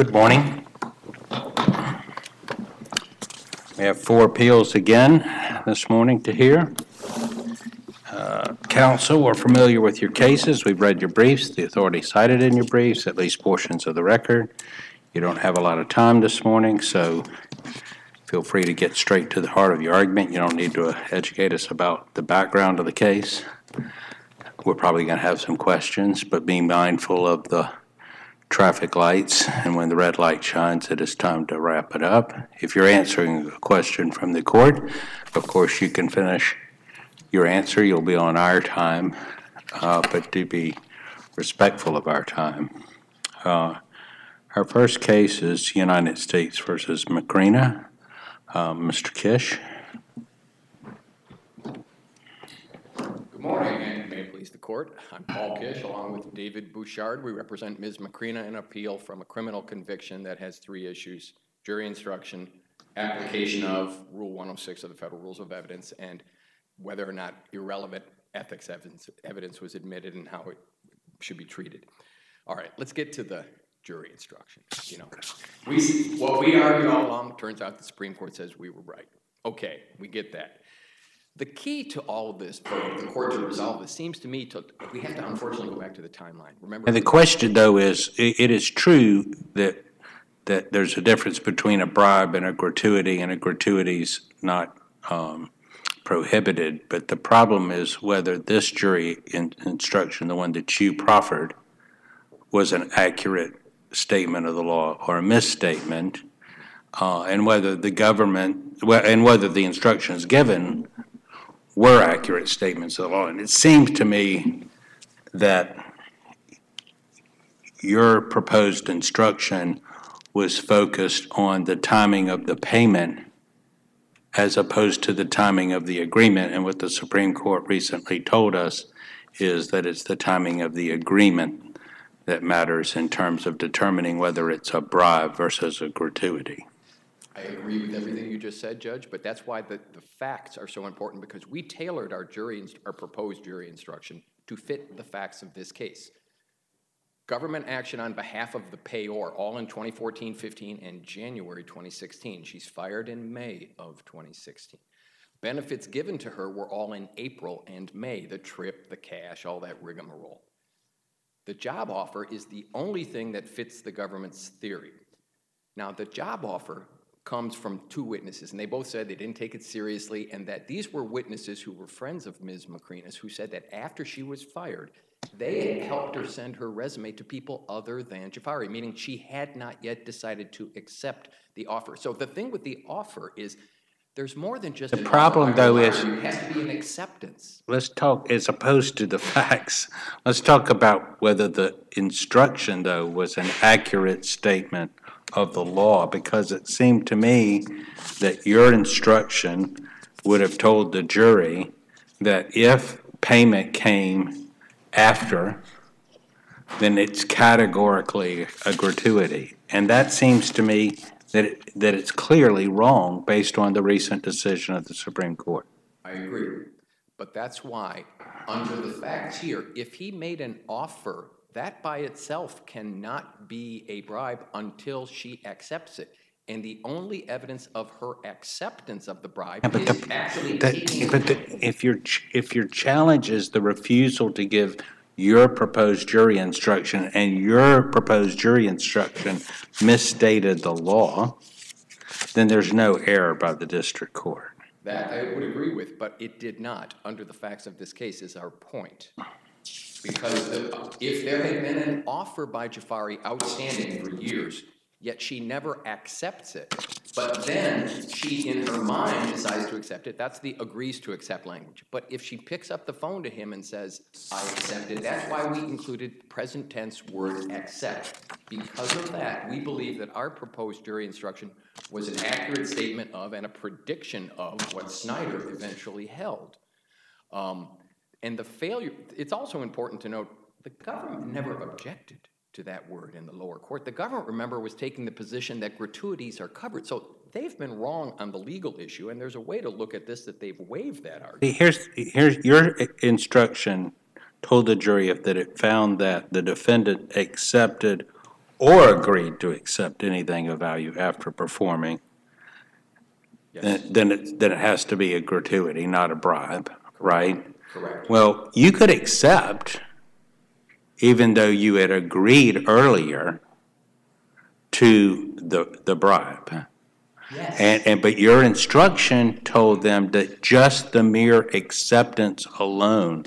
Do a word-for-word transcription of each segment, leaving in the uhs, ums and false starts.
Good morning. We have four appeals again this morning to hear. Uh, counsel, we're familiar with your cases. We've read your briefs, the authority cited in your briefs, at least portions of the record. You don't have a lot of time this morning, so feel free to get straight to the heart of your argument. You don't need to educate us about the background of the case. We're probably going to have some questions, but be mindful of the traffic lights, and when the red light shines, it is time to wrap it up. If you're answering a question from the court, of course you can finish your answer. You'll be on our time, uh, but do be respectful of our time. Uh, our first case is United States versus Macrina. Uh, Mister Kish. Good morning, and may it please the court. I'm Paul Kish, along with David Bouchard. We represent Miz Macrina in an appeal from a criminal conviction that has three issues: jury instruction, application of Rule one oh six of the Federal Rules of Evidence, and whether or not irrelevant ethics evidence, evidence was admitted and how it should be treated. All right, let's get to the jury instruction. You know, we what we argued all along, turns out the Supreme Court says we were right. Okay, we get that. The key to all of this, for the court to resolve this, seems to me to, we have to unfortunately go back to the timeline. Remember, and the question, though, is it, it is true that that there's a difference between a bribe and a gratuity, and a gratuity is not um, prohibited. But the problem is whether this jury in, instruction, the one that you proffered, was an accurate statement of the law or a misstatement, uh, and whether the government, and whether the instructions given were accurate statements of the law. And it seems to me that your proposed instruction was focused on the timing of the payment as opposed to the timing of the agreement. And what the Supreme Court recently told us is that it's the timing of the agreement that matters in terms of determining whether it's a bribe versus a gratuity. I agree with everything you just said, Judge, but that's why the, the facts are so important, because we tailored our jury, our proposed jury instruction to fit the facts of this case. Government action on behalf of the payor, all in twenty fourteen fifteen and January twenty sixteen. She's fired in May of twenty sixteen. Benefits given to her were all in April and May, the trip, the cash, all that rigmarole. The job offer is the only thing that fits the government's theory. Now, the job offer comes from two witnesses, and they both said they didn't take it seriously, and that these were witnesses who were friends of Miz Macrina's, who said that after she was fired, they had helped her send her resume to people other than Jafari, meaning she had not yet decided to accept the offer. So the thing with the offer is there's more than just the problem, though, is there has to be an acceptance. Let's talk, as opposed to the facts, let's talk about whether the instruction, though, was an accurate statement of the law, because it seemed to me that your instruction would have told the jury that if payment came after, then it's categorically a gratuity. And that seems to me that it, that it's clearly wrong based on the recent decision of the Supreme Court. I agree. But that's why, under the facts here, if he made an offer, that by itself cannot be a bribe until she accepts it. And the only evidence of her acceptance of the bribe yeah, is the, actually that, taking But the, if, your, if your challenge is the refusal to give your proposed jury instruction, and your proposed jury instruction misstated the law, then there's no error by the district court. That I would agree with, but it did not, under the facts of this case, is our point. Because the, if there had been an offer by Jafari outstanding for years, yet she never accepts it, but then she, in her mind, decides to accept it, that's the agrees to accept language. But if she picks up the phone to him and says, I accept it, that's why we included present tense word accept. Because of that, we believe that our proposed jury instruction was an accurate statement of and a prediction of what Snyder eventually held. Um, And the failure, it's also important to note, the government never objected to that word in the lower court. The government, remember, was taking the position that gratuities are covered. So they've been wrong on the legal issue, and there's a way to look at this that they've waived that argument. Here's, here's your instruction told the jury if that it found that the defendant accepted or agreed to accept anything of value after performing, Yes. then, then it, then it has to be a gratuity, not a bribe, right? Correct. Well, you could accept, even though you had agreed earlier to the, the bribe. Yes. And, and, but your instruction told them that just the mere acceptance alone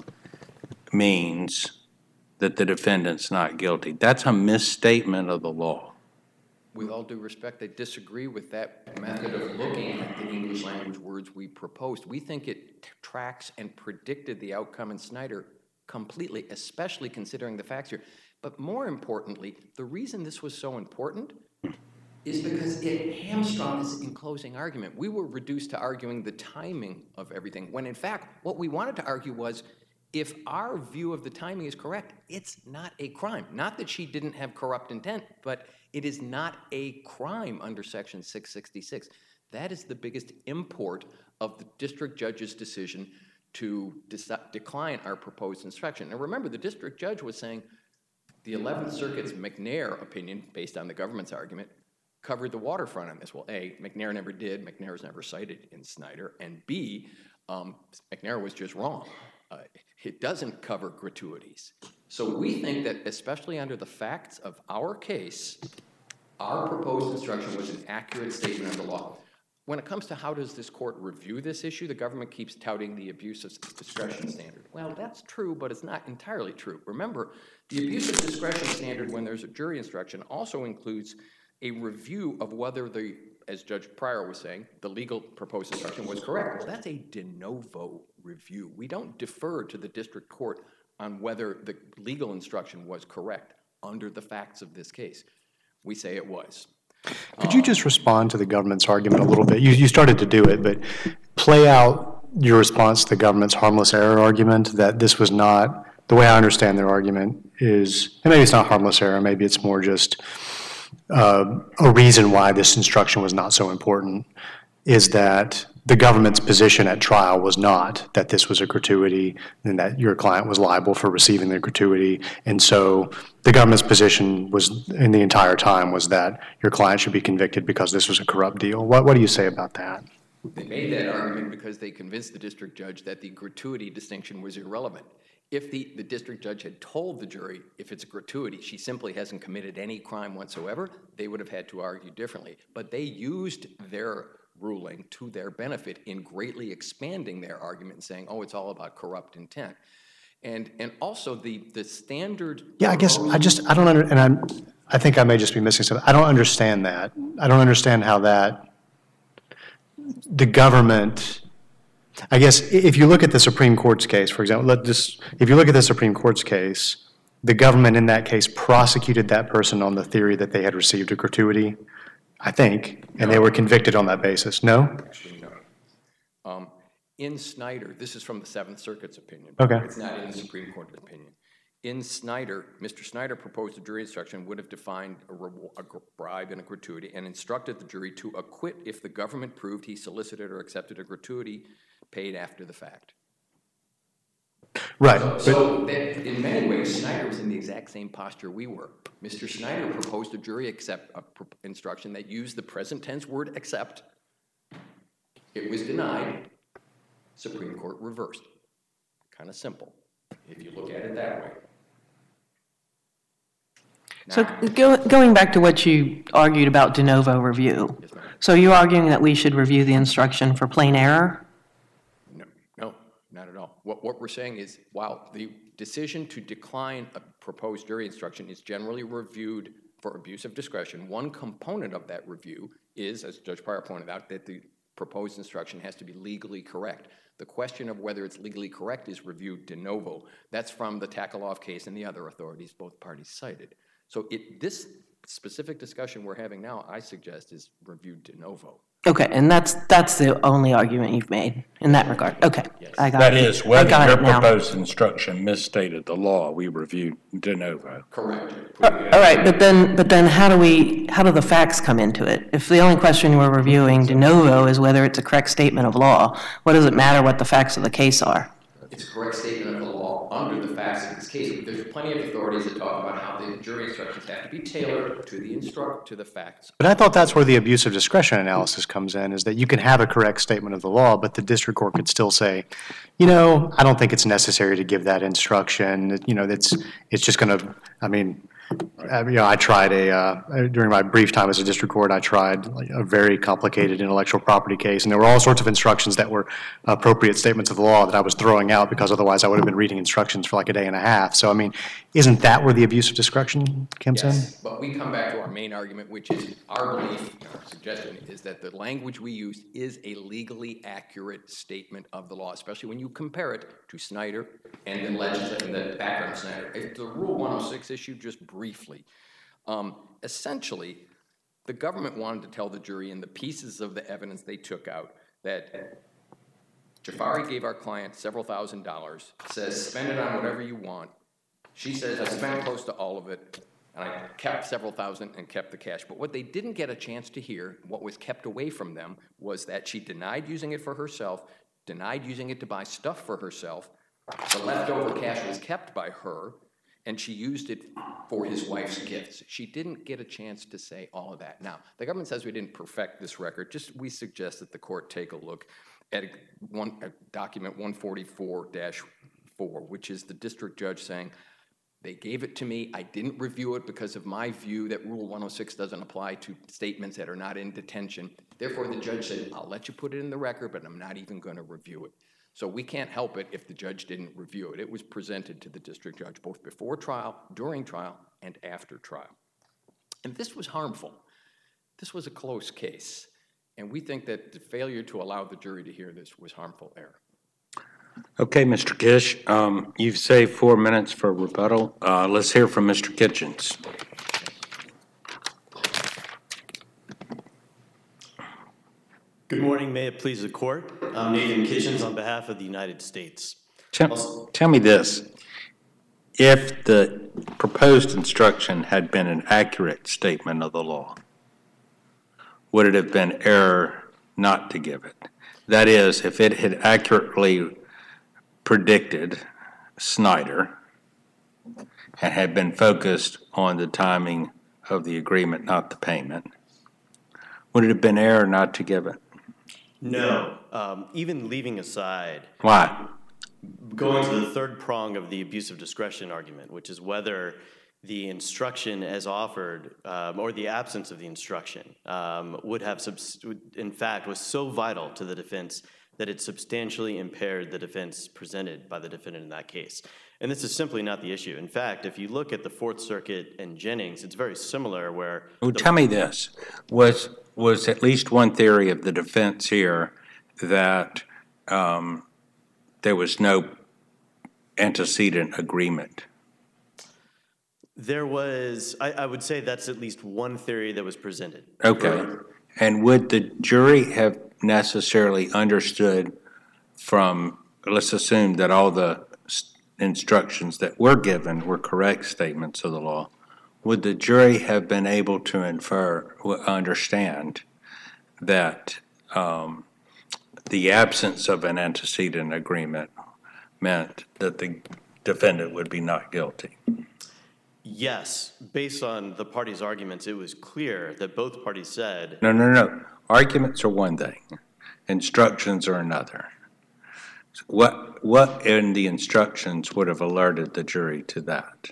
means that the defendant's not guilty. That's a misstatement of the law. With all due respect, I disagree with that method of looking at the English language words we proposed. We think it t- tracks and predicted the outcome in Snyder completely, especially considering the facts here. But more importantly, the reason this was so important is because it hamstrung us in closing argument. We were reduced to arguing the timing of everything, when in fact, what we wanted to argue was, if our view of the timing is correct, it's not a crime. Not that she didn't have corrupt intent, but it is not a crime under Section six sixty-six. That is the biggest import of the district judge's decision to deci- decline our proposed instruction. And remember, the district judge was saying the eleventh Circuit's McNair opinion, based on the government's argument, covered the waterfront on this. Well, A, McNair never did. McNair is never cited in Snyder. And B, um, McNair was just wrong. Uh, it doesn't cover gratuities. So we think that, especially under the facts of our case, our proposed instruction was an accurate statement of the law. When it comes to how does this court review this issue, the government keeps touting the abuse of discretion standard. Well, that's true, but it's not entirely true. Remember, the abuse of discretion standard when there's a jury instruction also includes a review of whether the, as Judge Pryor was saying, the legal proposed instruction was correct. Well, that's a de novo review. We don't defer to the district court on whether the legal instruction was correct under the facts of this case. We say it was. Could you just respond to the government's argument a little bit? You, you started to do it, but play out your response to the government's harmless error argument that this was not, the way I understand their argument is, and maybe it's not harmless error, maybe it's more just uh, a reason why this instruction was not so important, is that the government's position at trial was not that this was a gratuity and that your client was liable for receiving the gratuity. And so the government's position was, in the entire time, was that your client should be convicted because this was a corrupt deal. What, what do you say about that? They made that argument because they convinced the district judge that the gratuity distinction was irrelevant. If the, the district judge had told the jury, if it's a gratuity, she simply hasn't committed any crime whatsoever, they would have had to argue differently. But they used their ruling to their benefit in greatly expanding their argument and saying, oh, it's all about corrupt intent. And and also the the standard... Yeah, I guess I just, I don't under, and I'm, I think I may just be missing something. I don't understand that. I don't understand how that, the government, I guess if you look at the Supreme Court's case, for example, let this, if you look at the Supreme Court's case, the government in that case prosecuted that person on the theory that they had received a gratuity, I think, and they were convicted on that basis. No? Actually, no. Um, in Snyder, this is from the Seventh Circuit's opinion. Okay. It's not in the Supreme Court's opinion. In Snyder, Mister Snyder proposed a jury instruction would have defined a, reward, a bribe and a gratuity and instructed the jury to acquit if the government proved he solicited or accepted a gratuity paid after the fact. Right. So, so that in many ways, Snyder was in the exact same posture we were. Mister Snyder proposed a jury accept a pro- instruction that used the present tense word accept. It was denied. Supreme Court reversed. Kind of simple, if you look at it that way. So Now, go, going back to what you argued about de novo review. Yes, ma'am. So you're arguing that we should review the instruction for plain error? No, no, not at all. What, what we're saying is, while the decision to decline a proposed jury instruction is generally reviewed for abuse of discretion, one component of that review is, as Judge Pryor pointed out, that the proposed instruction has to be legally correct. The question of whether it's legally correct is reviewed de novo. That's from the Takaloff case and the other authorities both parties cited. So it, this specific discussion we're having now, I suggest, is reviewed de novo. Okay, and that's that's the only argument you've made in that regard. Okay, Yes. I got That it. is, I whether got your it now. proposed instruction misstated the law, we reviewed de novo. Correct. All right, but then but then how do we how do the facts come into it? If the only question we're reviewing de novo is whether it's a correct statement of law, what does it matter what the facts of the case are? It's a correct statement of the law fall under the facts of this case. There's plenty of authorities that talk about how the jury instructions have to be tailored to the instruct, to the facts. But I thought that's where the abuse of discretion analysis comes in, is that you can have a correct statement of the law, but the district court could still say, you know, I don't think it's necessary to give that instruction. You know, it's, it's just going to, I mean, Uh, you know, I tried a, uh, during my brief time as a district court, I tried like a very complicated intellectual property case, and there were all sorts of instructions that were appropriate statements of the law that I was throwing out because otherwise I would have been reading instructions for like a day and a half. So, I mean, isn't that where the abuse of discretion comes in? Yes, but we come back to our main argument, which is our belief, our suggestion, is that the language we use is a legally accurate statement of the law, especially when you compare it to Snyder and the legislative, and the background of Snyder. If the Rule one oh six issue, just briefly, um, essentially, the government wanted to tell the jury in the pieces of the evidence they took out that Jafari gave our client several thousand dollars, says spend it on whatever you want. She says I spent close to all of it, and I kept several thousand and kept the cash. But what they didn't get a chance to hear, what was kept away from them, was that she denied using it for herself, denied using it to buy stuff for herself. The leftover cash was kept by her, and she used it for his wife's gifts. She didn't get a chance to say all of that. Now, the government says we didn't perfect this record. Just we suggest that the court take a look at a, one, a document one forty-four dash four, which is the district judge saying, they gave it to me. I didn't review it because of my view that Rule one oh six doesn't apply to statements that are not in detention. Therefore, the judge said, I'll let you put it in the record, but I'm not even going to review it. So we can't help it if the judge didn't review it. It was presented to the district judge both before trial, during trial, and after trial. And this was harmful. This was a close case. And we think that the failure to allow the jury to hear this was harmful error. Okay, Mister Gish, um, you've saved four minutes for rebuttal. Uh, let's hear from Mister Kitchens. Good morning. May it please the court. I'm Nathan Kitchens on behalf of the United States. Tell, tell me this. If the proposed instruction had been an accurate statement of the law, would it have been error not to give it? That is, if it had accurately predicted Snyder and had been focused on the timing of the agreement, not the payment, would it have been error not to give it? No. Um, even leaving aside, Why? going to the third prong of the abuse of discretion argument, which is whether the instruction as offered, um, or the absence of the instruction, um, would have, subs- in fact, was so vital to the defense that it substantially impaired the defense presented by the defendant in that case. And this is simply not the issue. In fact, if you look at the Fourth Circuit and Jennings, it's very similar where... Well, tell me this. Was, was at least one theory of the defense here that um, there was no antecedent agreement? There was, I, I would say that's at least one theory that was presented. Okay. And would the jury have necessarily understood from, let's assume that all the instructions that were given were correct statements of the law, would the jury have been able to infer, understand that um, the absence of an antecedent agreement meant that the defendant would be not guilty? Yes, based on the parties' arguments, it was clear that both parties said... No, no, no. Arguments are one thing. Instructions are another. What, what in the instructions would have alerted the jury to that?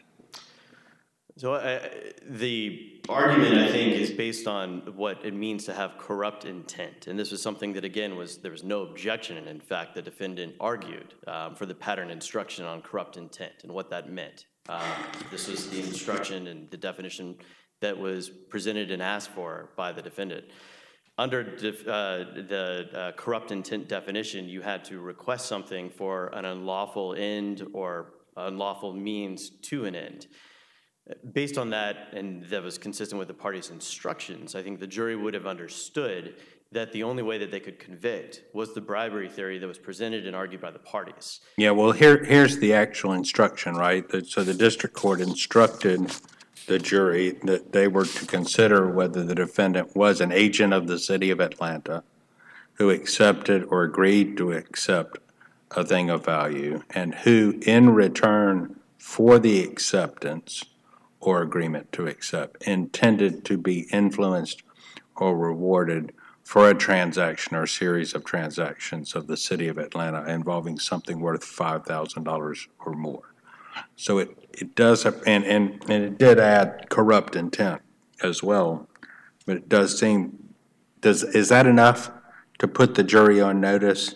So uh, the argument, I think, is based on what it means to have corrupt intent. And this was something that, again, was there was no objection. And in fact, the defendant argued um, for the pattern instruction on corrupt intent and what that meant. Um, this was the instruction and the definition that was presented and asked for by the defendant. Under def, uh, the uh, corrupt intent definition, you had to request something for an unlawful end or unlawful means to an end. Based on that, and that was consistent with the party's instructions, I think the jury would have understood that the only way that they could convict was the bribery theory that was presented and argued by the parties. Yeah, well, here, here's the actual instruction, right? So the district court instructed the jury that they were to consider whether the defendant was an agent of the city of Atlanta who accepted or agreed to accept a thing of value and who, in return for the acceptance or agreement to accept, intended to be influenced or rewarded for a transaction or series of transactions of the city of Atlanta involving something worth five thousand dollars or more. So it, it does, have- and, and, and it did add corrupt intent as well, but it does seem, does, is that enough to put the jury on notice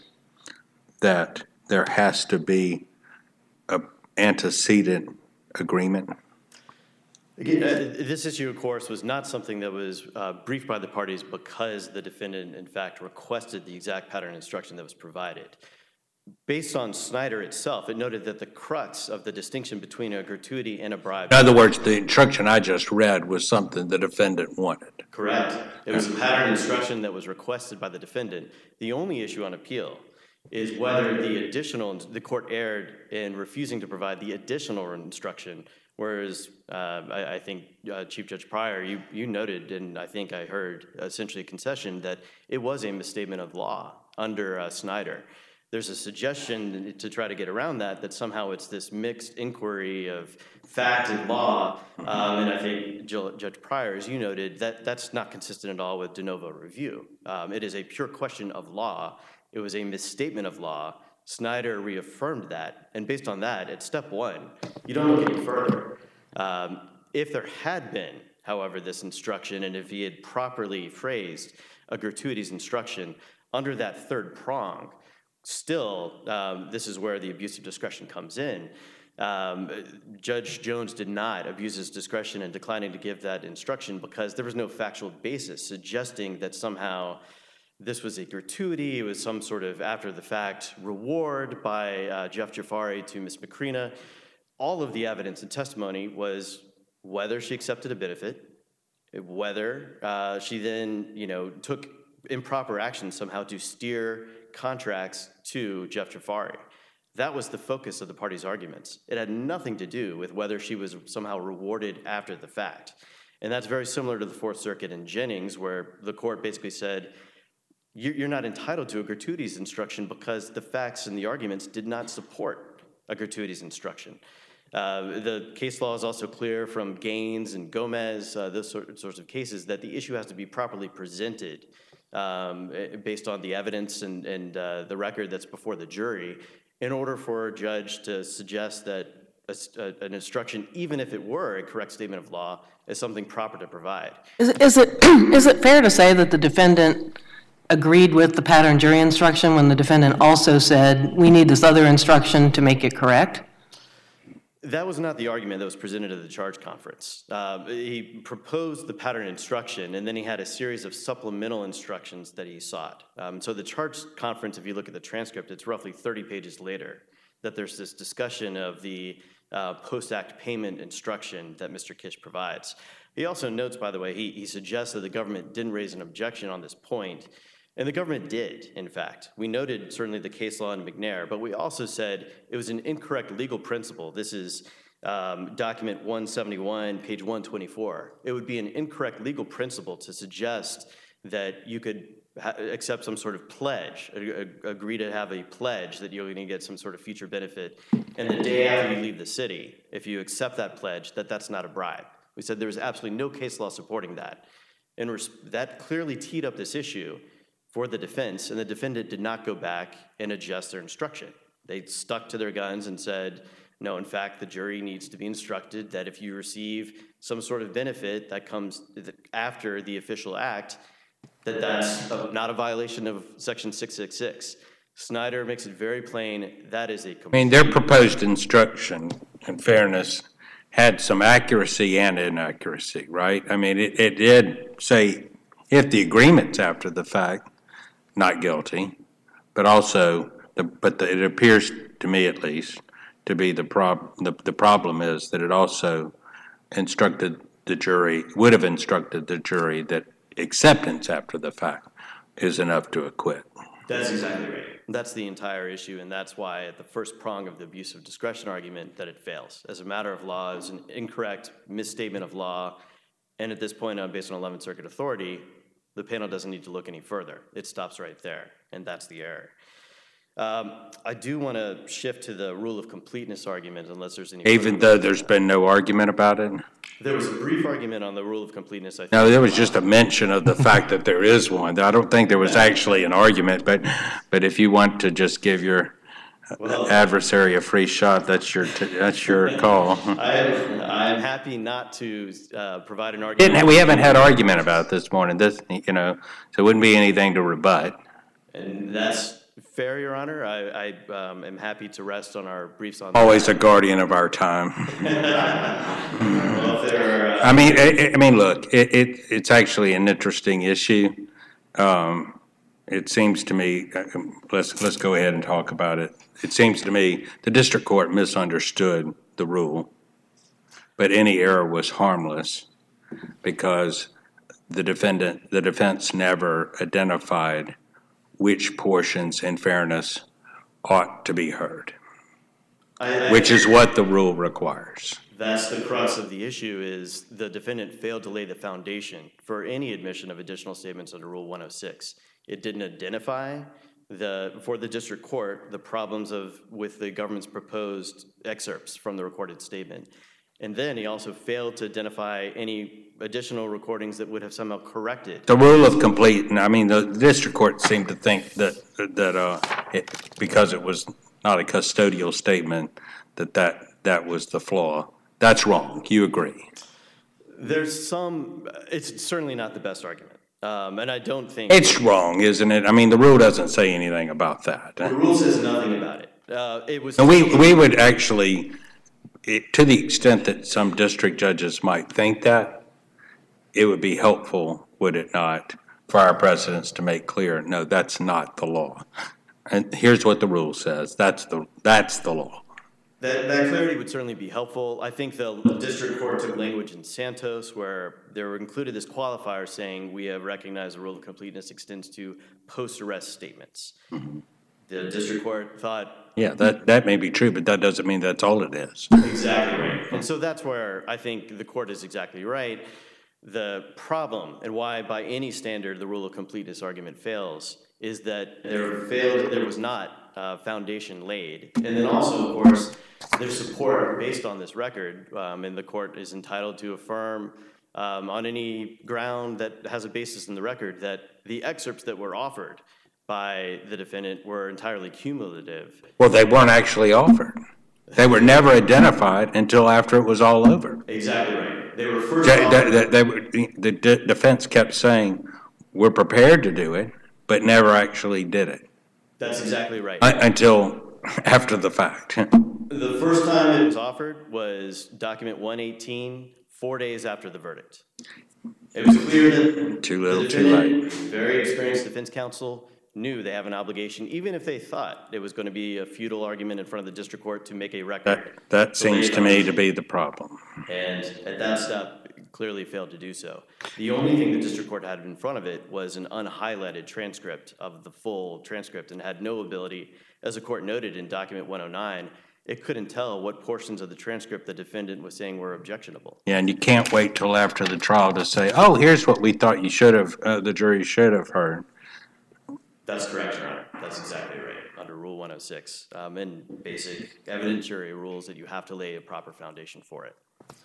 that there has to be a antecedent agreement? Again, uh, this issue, of course, was not something that was uh, briefed by the parties because the defendant, in fact, requested the exact pattern instruction that was provided. Based on Snyder itself, it noted that the crux of the distinction between a gratuity and a bribe. In other words, the instruction I just read was something the defendant wanted. Correct. It was a pattern instruction that was requested by the defendant. The only issue on appeal is whether the additional, the court erred in refusing to provide the additional instruction. Whereas uh, I, I think uh, Chief Judge Pryor, you, you noted, and I think I heard essentially a concession that it was a misstatement of law under uh, Snyder. There's a suggestion to try to get around that, that somehow it's this mixed inquiry of fact and law. Um, and I think Judge Pryor, as you noted, that that's not consistent at all with de novo review. Um, it is a pure question of law. It was a misstatement of law. Snyder reaffirmed that, and based on that, at step one, you don't look any further. Um, if there had been, however, this instruction, and if he had properly phrased a gratuitous instruction under that third prong, still, um, this is where the abuse of discretion comes in. Um, Judge Jones did not abuse his discretion in declining to give that instruction because there was no factual basis suggesting that somehow this was a gratuity, it was some sort of after-the-fact reward by uh, Jeff Jafari to Miz Macrina. All of the evidence and testimony was whether she accepted a benefit, whether uh, she then, you know, took improper action somehow to steer contracts to Jeff Jafari. That was the focus of the party's arguments. It had nothing to do with whether she was somehow rewarded after the fact. And that's very similar to the Fourth Circuit in Jennings, where the court basically said, you're not entitled to a gratuitous instruction because the facts and the arguments did not support a gratuitous instruction. Uh, the case law is also clear from Gaines and Gomez, uh, those sort, sorts of cases, that the issue has to be properly presented um, based on the evidence and, and uh, the record that's before the jury in order for a judge to suggest that a, a, an instruction, even if it were a correct statement of law, is something proper to provide. Is it, is it, is it fair to say that the defendant agreed with the pattern jury instruction when the defendant also said, we need this other instruction to make it correct? That was not the argument that was presented at the charge conference. Uh, he proposed the pattern instruction, and then he had a series of supplemental instructions that he sought. Um, so the charge conference, if you look at the transcript, it's roughly thirty pages later that there's this discussion of the uh, post-act payment instruction that Mister Kish provides. He also notes, by the way, he, he suggests that the government didn't raise an objection on this point. And the government did, in fact. We noted certainly the case law in McNair, but we also said it was an incorrect legal principle. This is um, document one seventy-one, page one twenty-four. It would be an incorrect legal principle to suggest that you could ha- accept some sort of pledge, a- a- agree to have a pledge that you're going to get some sort of future benefit, and the day after you leave the city, if you accept that pledge, that that's not a bribe. We said there was absolutely no case law supporting that. And res- that clearly teed up this issue for the defense, and the defendant did not go back and adjust their instruction. They stuck to their guns and said, no, in fact, the jury needs to be instructed that if you receive some sort of benefit that comes after the official act, that that's a, not a violation of Section six six six. Snyder makes it very plain that is a complete... I mean, their proposed instruction, in fairness, had some accuracy and inaccuracy, right? I mean, it, it did say if the agreement's after the fact, not guilty, but also, the, but the, it appears to me at least to be the, prob, the, the problem is that it also instructed the jury, would have instructed the jury that acceptance after the fact is enough to acquit. That's exactly right. That's the entire issue, and that's why at the first prong of the abuse of discretion argument that it fails. As a matter of law, it's an incorrect misstatement of law, and at this point, uh, based on eleventh Circuit authority, the panel doesn't need to look any further. It stops right there, and that's the error. Um, I do want to shift to the rule of completeness argument unless there's any. Even though there's been no argument about it? There was a brief argument on the rule of completeness, I think. No, there was just a mention of the fact that there is one. I don't think there was actually an argument, but, but if you want to just give your adversary a free shot, that's your, that's your call. I, I'm happy not to uh, provide an argument. Didn't, we haven't had argument about it this morning, this, you know, so it wouldn't be anything to rebut. And that's fair, Your Honor. I, I um, am happy to rest on our briefs on Always a guardian of our time. well, if there are, uh, I mean, I, I mean, look, it, it, it's actually an interesting issue. Um, it seems to me, uh, let's, let's go ahead and talk about it. It seems to me the district court misunderstood the rule, but any error was harmless because the defendant, the defense never identified which portions, in fairness, ought to be heard, I, I, which is what the rule requires. That's the crux of the issue is the defendant failed to lay the foundation for any admission of additional statements under Rule one oh six. It didn't identify the, for the district court, the problems of, with the government's proposed excerpts from the recorded statement. And then he also failed to identify any additional recordings that would have somehow corrected. The rule of complete, I mean, the district court seemed to think that, that uh, it, because it was not a custodial statement, that, that that was the flaw. That's wrong. You agree? There's some, it's certainly not the best argument. Um, and I don't think... It's wrong, isn't it? I mean, the rule doesn't say anything about that. The rule says nothing about it. Uh, it was... And we, we would actually, it, to the extent that some district judges might think that, it would be helpful, would it not, for our presidents to make clear, no, that's not the law. And here's what the rule says. That's the, that's the law. That, that clarity would certainly be helpful. I think the district court took language in Santos where there included this qualifier saying we have recognized the rule of completeness extends to post-arrest statements. Mm-hmm. The district court thought... Yeah, that, that may be true, but that doesn't mean that's all it is. Exactly right. And so that's where I think the court is exactly right. The problem and why by any standard the rule of completeness argument fails is that there failed, there was not uh, foundation laid. And then also, of course, there's support based on this record, um, and the court is entitled to affirm um, on any ground that has a basis in the record that the excerpts that were offered by the defendant were entirely cumulative. Well, they weren't actually offered. They were never identified until after it was all over. Exactly right. They were first They, offered. they, they, they, the de- defense kept saying, we're prepared to do it, but never actually did it. That's exactly right. Uh, until after the fact. The first time it was offered was document one eighteen, four days after the verdict. It was clear that Too little, the too defendant, late. very experienced defense counsel, knew they have an obligation, even if they thought it was going to be a futile argument in front of the district court to make a record. That, that seems to me to be the problem. And at that step, it clearly failed to do so. The only thing the district court had in front of it was an unhighlighted transcript of the full transcript and had no ability, as the court noted in document one oh nine, it couldn't tell what portions of the transcript the defendant was saying were objectionable. Yeah, and you can't wait till after the trial to say, oh, here's what we thought you should have, uh, the jury should have heard. That's correct, Your Honor. That's exactly right, under Rule one oh six, um, and basic evidentiary rules that you have to lay a proper foundation for it.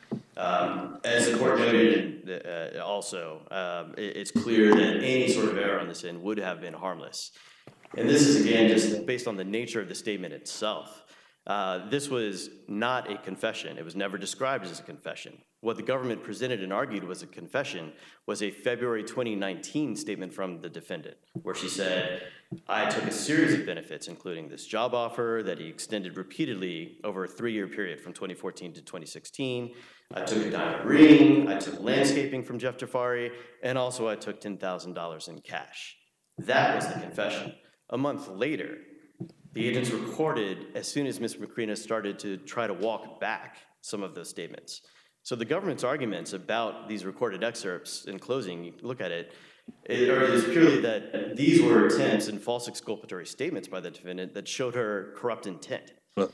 Um, as the court noted uh, also, um, it, it's clear that any sort of error on this end would have been harmless. And this is, again, just based on the nature of the statement itself. Uh, this was not a confession. It was never described as a confession. What the government presented and argued was a confession was a February twenty nineteen statement from the defendant, where she said, I took a series of benefits, including this job offer that he extended repeatedly over a three-year period from twenty fourteen to twenty sixteen. I took a diamond ring, I took landscaping from Jeff Jafari, and also I took ten thousand dollars in cash. That was the confession. A month later, the agents recorded as soon as Miz Macrina started to try to walk back some of those statements. So the government's arguments about these recorded excerpts in closing, you look at it, it is purely that these were attempts and false exculpatory statements by the defendant that showed her corrupt intent.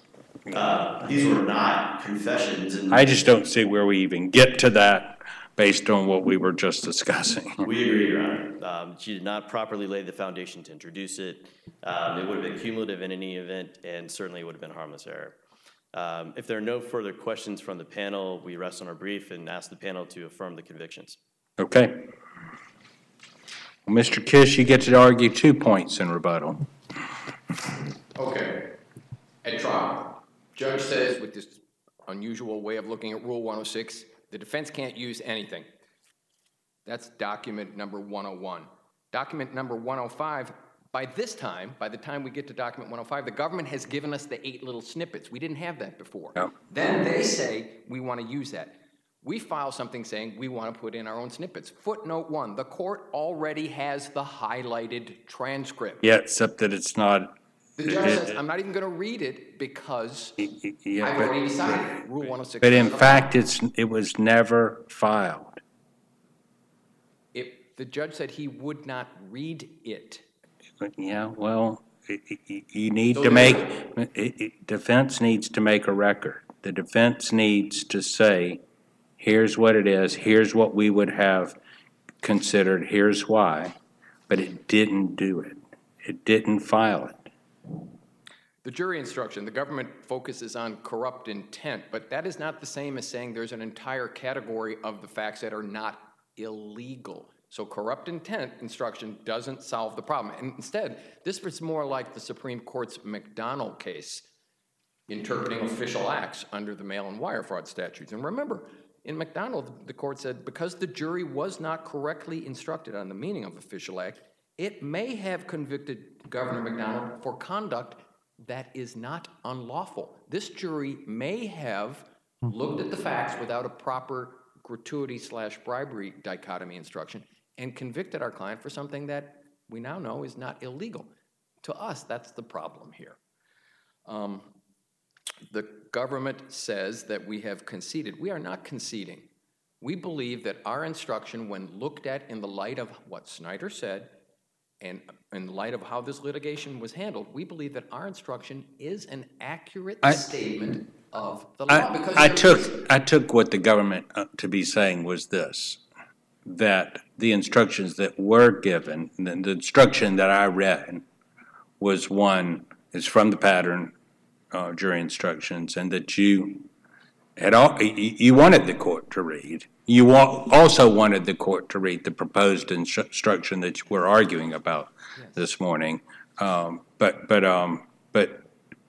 Uh, these were not confessions. And I just don't see where we even get to that based on what we were just discussing. we agree, Your Honor. Um, She did not properly lay the foundation to introduce it. Um, It would have been cumulative in any event, and certainly would have been harmless error. Um, If there are no further questions from the panel, we rest on our brief and ask the panel to affirm the convictions. Okay. Well, Mister Kish, you get to argue two points in rebuttal. Okay. At trial, judge says with this unusual way of looking at Rule one oh six, the defense can't use anything. That's document number one oh one. Document number one oh five, by this time, by the time we get to document one oh five, the government has given us the eight little snippets. We didn't have that before. No. Then they say, we want to use that. We file something saying we want to put in our own snippets. Footnote one, the court already has the highlighted transcript. Yeah, except that it's not. The judge says, I'm not even going to read it because Yeah, I've but- already decided. Rule one oh six. But in fact, it's, it was never filed. If the judge said he would not read it, But, yeah, well, y- y- you need So to there- make, it- it- defense needs to make a record. The defense needs to say, here's what it is, here's what we would have considered, here's why, but it didn't do it. It didn't file it. the jury instruction, the government focuses on corrupt intent, but that is not the same as saying there's an entire category of the facts that are not illegal. So corrupt intent instruction doesn't solve the problem. And instead, this was more like the Supreme Court's McDonnell case, interpreting official acts under the mail and wire fraud statutes. And remember, in McDonnell, the court said because the jury was not correctly instructed on the meaning of official act, it may have convicted Governor McDonnell for conduct that is not unlawful. This jury may have looked at the facts without a proper gratuity slash bribery dichotomy instruction and convicted our client for something that we now know is not illegal. To us, that's the problem here. Um, the government says that we have conceded. We are not conceding. We believe that our instruction, when looked at in the light of what Snyder said and in light of how this litigation was handled, we believe that our instruction is an accurate I- statement of the law. because I, I there took, is- I took what the government uh, to be saying was this, that the instructions that were given, the, the instruction that I read was one, is from the pattern uh, jury instructions, and that you had all, you, you wanted the court to read. You wa- also wanted the court to read the proposed instru- instruction that we're arguing about this morning. Um, but, but, um, but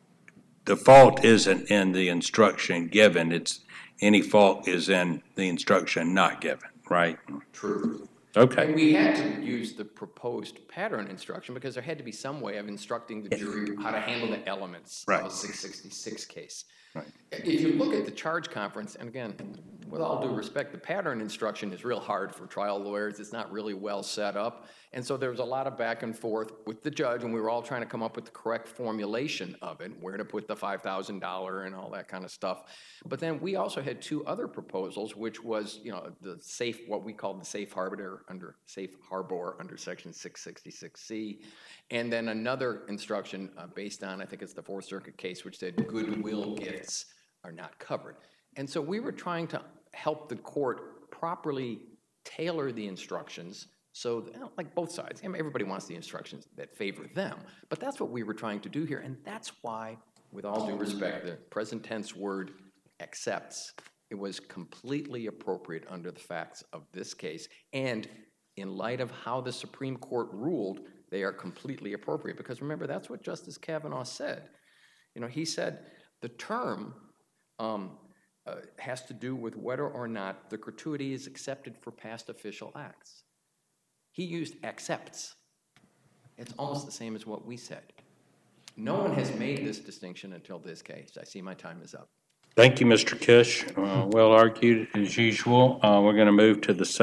the fault isn't in the instruction given, it's, any fault is in the instruction not given, right? True. Okay. And we had to use the proposed pattern instruction because there had to be some way of instructing the jury how to handle the elements of Right. a six sixty-six case. Right. If you look at the charge conference, and again, with all due respect, the pattern instruction is real hard for trial lawyers. It's not really well set up. And so there was a lot of back and forth with the judge, and we were all trying to come up with the correct formulation of it, where to put the five thousand dollars and all that kind of stuff. But then we also had two other proposals, which was, you know, the safe, what we called the safe harbor under safe harbor under section six sixty-six C, and then another instruction uh, based on, I think it's the Fourth Circuit case, which said goodwill gifts are not covered. And so we were trying to help the court properly tailor the instructions so, that, you know, like both sides, I mean, everybody wants the instructions that favor them, but that's what we were trying to do here, and that's why, with all due respect, the present tense word accepts, it was completely appropriate under the facts of this case, and in light of how the Supreme Court ruled, they are completely appropriate, because remember, that's what Justice Kavanaugh said. You know, he said the term um, uh, has to do with whether or not the gratuity is accepted for past official acts. He used accepts. It's almost the same as what we said. No one has made this distinction until this case. I see my time is up. Thank you, Mister Kish. Uh, well argued as usual. Uh, we're going to move to the